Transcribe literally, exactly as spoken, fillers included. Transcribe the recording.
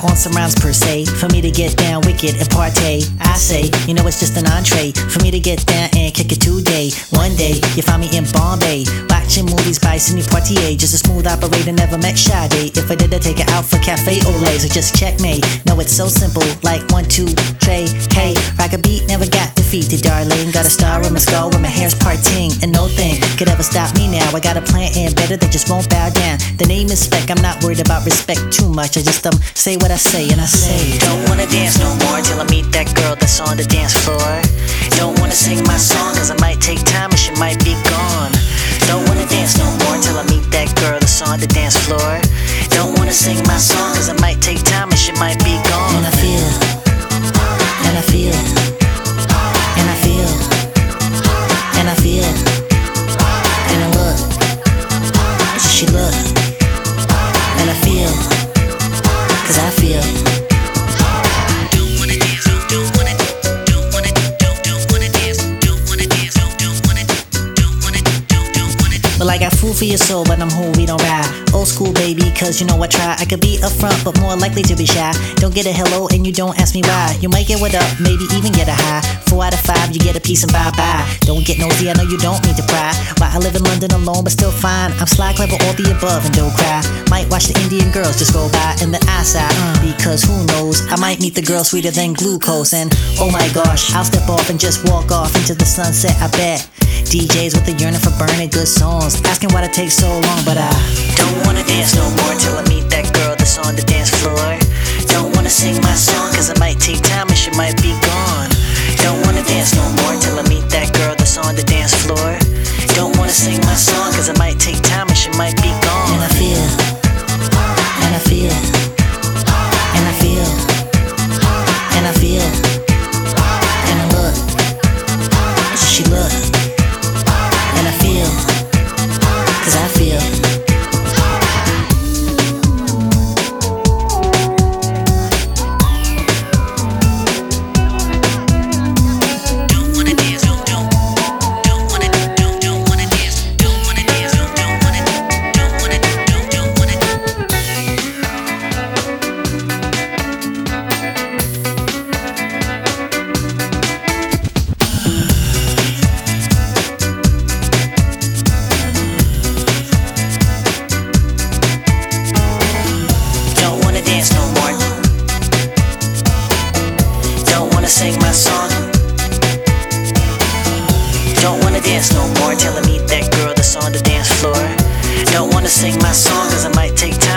on some rounds per se. For me to get down wicked and partay, I say, you know it's just an entree. For me to get down and kick it today. One day, you find me in Bombay, watching movies by Sidney Poitier. Just a smooth operator, never met Sade. If I did, I'd take it out for cafe au lait. So just checkmate. No, it's so simple, like one, two, three. Hey, rock a beat, never got defeated, darling. Got a star on my skull when my hair's parting, and no thing could ever stop me now. I got a plan and better that just won't bow down. The name is Spec, I'm not worried about respect too much. I just um say what I say and I say. Don't wanna dance no more till I meet that girl that's on the dance floor. Don't wanna sing my song cause I might take time and she might be gone. Don't wanna dance no more till I meet that girl that's on the dance floor. Don't wanna sing my song cause I might take time and she might be gone. And I feel, and I feel, and I feel, and I feel, and I look, so she look, and I feel, cause I feel. Well, I got food for your soul, but I'm who we don't ride. Old school, baby, cause you know I try. I could be upfront, but more likely to be shy. Don't get a hello and you don't ask me why. You might get what up, maybe even get a high. Four out of five, you get a piece and bye-bye. Don't get nosy, I know you don't need to pry. Why I live in London alone, but still fine. I'm sly, clever, all the above, and don't cry. Might watch the Indian girls just go by in the eyesight, uh, because who knows, I might meet the girl sweeter than glucose. And oh my gosh, I'll step off and just walk off into the sunset, I bet. D Js with a yearning for burning good songs, asking why it takes so long, but I don't wanna dance no more till I meet that girl that's on the dance floor. Don't wanna sing my song cause I might take time and she might be gone. Don't wanna dance no more till I meet that girl that's on the dance floor. Don't wanna sing my song cause I might take time and she might be gone. And I feel, and I feel, and I feel, and I feel, and I look, so she look, and I feel, cause I feel. Sing my song. Don't wanna dance no more till I meet that girl that's on the dance floor. Don't wanna sing my song cause I might take time